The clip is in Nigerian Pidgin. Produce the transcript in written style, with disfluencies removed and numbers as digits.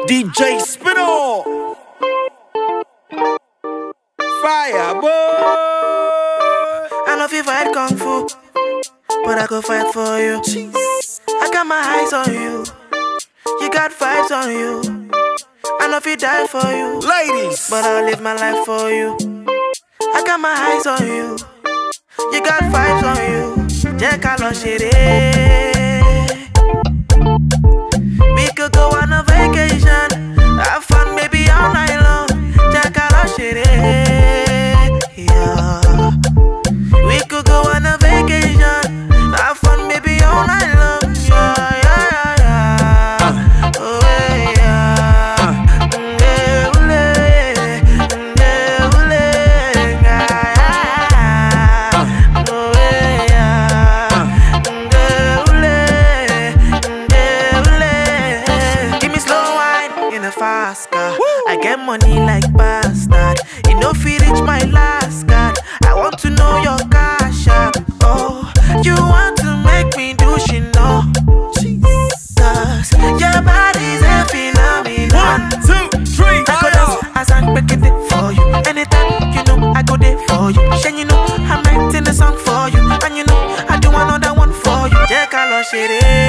DJ Spino, Fire boy. I know if you fight Kung Fu, but I go fight for you. I got my eyes on you, you got vibes on you. I know if you die for you, Ladies, but I'll live my life for you. I got my eyes on you, you got vibes on you. Jẹ́ ká lọ ṣeré. We could go on a vacation, have fun maybe all night long. Jẹ́ ká lọ ṣeré. Yeah. We could go on a vacation, have fun maybe all night long. Yeah, yeah, yeah. Oh, yeah. Give me slow wine in a fast car. I get money like bastard. You know if you reach my last card, I want to know your cash app. Oh, you want to make me do she know? Jesus, your body's a phenomenon. 1, 2, 3, I go dance as I'm picking it for you. Anytime you know I go there for you. Then you know I'm writing a song for you, and you know I do another one for you. Jẹ́ ká lọ ṣeré.